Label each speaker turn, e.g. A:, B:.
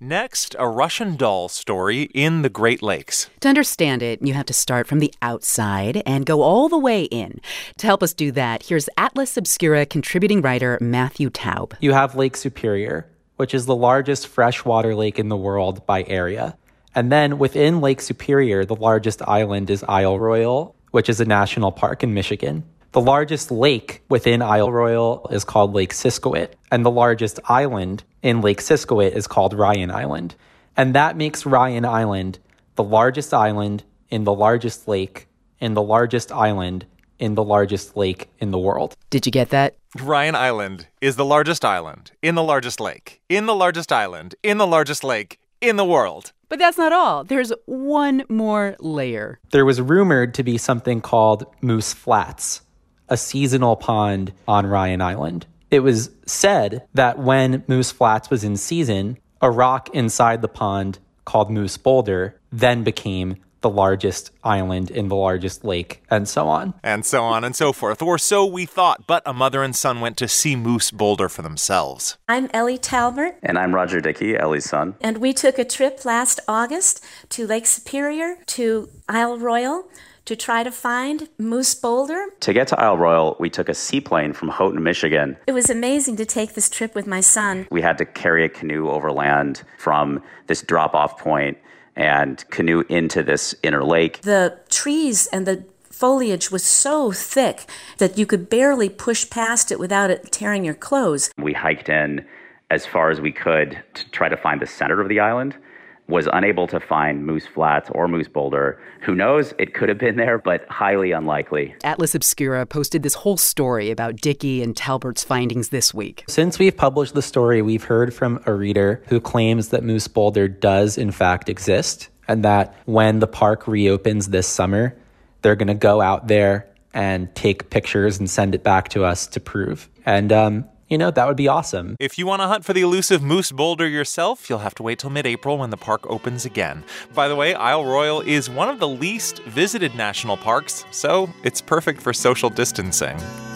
A: Next, a Russian doll story in the Great Lakes.
B: To understand it, you have to start from the outside and go all the way in. To help us do that, here's Atlas Obscura contributing writer Matthew Taub.
C: You have Lake Superior, which is the largest freshwater lake in the world by area. And then within Lake Superior, the largest island is Isle Royale, which is a national park in Michigan. The largest lake within Isle Royale is called Lake Siskiwit, and the largest island in Lake Siskiwit is called Ryan Island. And that makes Ryan Island the largest island in the largest lake in the largest island in the largest lake in the world.
B: Did you get that?
A: Ryan Island is the largest island in the largest lake in the largest island in the largest lake in the world.
B: But that's not all. There's one more layer.
C: There was rumored to be something called Moose Flats, a seasonal pond on Ryan Island. It was said that when Moose Flats was in season, a rock inside the pond called Moose Boulder then became the largest island in the largest lake, and so on.
A: And so on and so forth. Or so we thought, but a mother and son went to see Moose Boulder for themselves.
D: I'm Ellie Talbert.
E: And I'm Roger Dickey, Ellie's son.
D: And we took a trip last August to Lake Superior, to Isle Royale, to try to find Moose Boulder.
E: To get to Isle Royale, we took a seaplane from Houghton, Michigan.
D: It was amazing to take this trip with my son.
E: We had to carry a canoe overland from this drop-off point and canoe into this inner lake.
D: The trees and the foliage was so thick that you could barely push past it without it tearing your clothes.
E: We hiked in as far as we could to try to find the center of the island. Was unable to find Moose Flats or Moose Boulder. Who knows? It could have been there, but highly unlikely.
B: Atlas Obscura posted this whole story about Dickey and Talbert's findings this week.
C: Since we've published the story, we've heard from a reader who claims that Moose Boulder does in fact exist, and that when the park reopens this summer, they're going to go out there and take pictures and send it back to us to prove. And, that would be awesome.
A: If you want to hunt for the elusive Moose Boulder yourself, you'll have to wait till mid-April when the park opens again. By the way, Isle Royale is one of the least visited national parks, so it's perfect for social distancing.